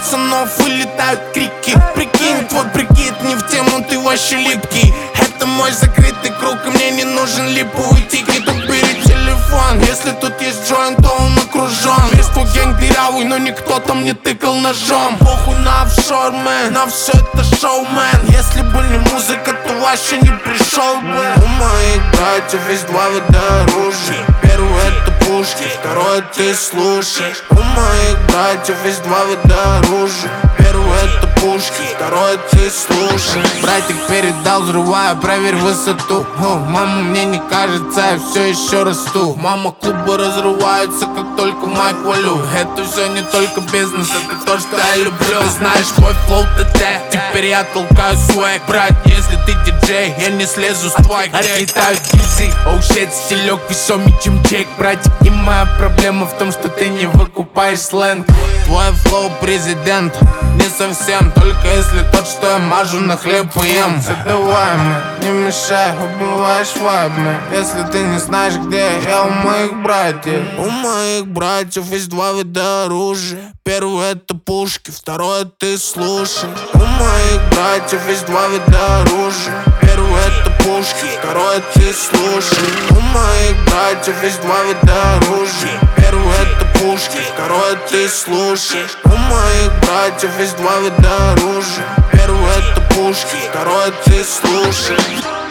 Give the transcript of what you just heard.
пацанов вылетают крики. Прикинь, твой прикид не в тему, ты вообще липкий. Это мой закрытый круг, и мне не нужен липовый тикет. Убери телефон, если тут есть джойнт, то он окружен. Весь твой гэнг дырявый, но никто там не тыкал ножом. Похуй на офшор, мэн, на все это шоу, мэн. Если бы не музыка, то вообще не пришел бы. У моих братьев есть два вида оружия. Первый это пушки, второй ты слушаешь. У моих братьев есть два вида оружия. Первый это пушки, второй ты слушаешь. Братик передал, взрываю, проверь высоту. Мама, мне не кажется, я все еще расту. Мама, клубы разрываются, как только майк валю. Это все не только бизнес, это то, что я люблю. Ты знаешь мой флоу ТТ, теперь я толкаю свэг. Брат, если ты диджей, я не слезу с твоих. Отлетаю дизель, оу щит, стилек весомый, чем Джейк. Братик, и моя проблема в том, что ты не выкупаешь сленг. Твой флоу президент, не совсем, только если тот, что я мажу на хлеб и ем. Задавай мне, не мешай, убиваешь вайбами. Если ты не знаешь, где я у моих братьев. У моих братьев есть два вида оружия. Первый это пушки, второй ты слушаешь. У моих братьев есть два вида оружия. Первый это пушки, второй ты слушаешь. У моих братьев есть два вида оружия. Первый это пушки, второй ты слушаешь. У моих братьев есть два вида оружия. Первый это пушки, второй ты слушаешь.